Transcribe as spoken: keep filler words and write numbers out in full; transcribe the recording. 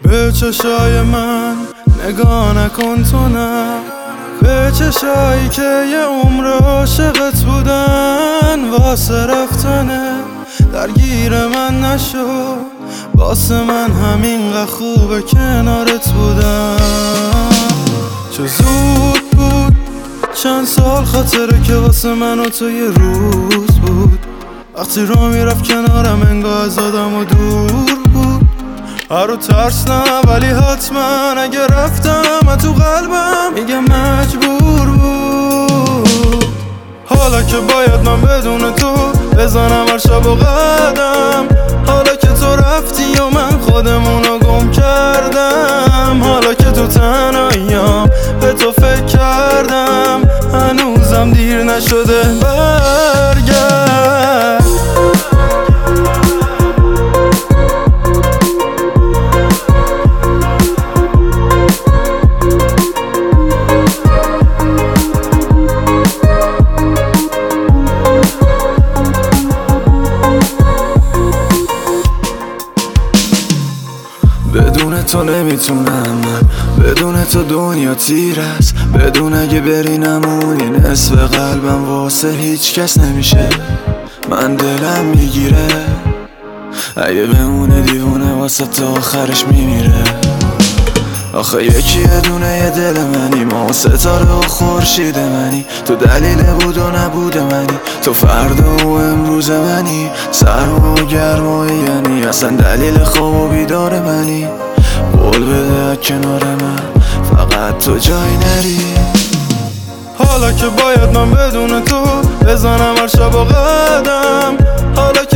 به چشای من نگاه نکن تو نه، به چشایی که یه عمر عاشقت بودن واسه رفتنه درگیر من نشو، واسه من همینقدر خوبه کنارت بودم. چه زود بود چند سال خاطره که واسه من و تو یه روز بود، وقتی را میرفت کنارم انگار از آدم و دور بود. هر رو ترس نه ولی حتما اگه رفتم تو قلبم میگم مجبور بود. حالا که باید من بدون تو بزنم هر شب و قدم، حالا که تو رفتی و من خودمونو گم کردم، حالا که تو تنهاییام به تو فکر کردم، هنوزم دیر نشده برگرد. بدون تو نمیتونم من، بدون تو دنیا تیر است، بدون اگه بری نمونی نصف قلبم واسه هیچ کس نمیشه. من دلم میگیره اگه بمونه دیوونه واسه تا آخرش میمیره. آخه یکی یه دونه یه دل منی، ما ستاره و خورشید منی، تو دلیل بود و نبود منی، تو فردا و امروز منی، سرما و گرما یعنی اصلا دلیل خواب و بیدار منی. قول بده کنار من فقط تو جای نری. حالا که باید من بدون تو بزنم هر شب و قدم، حالا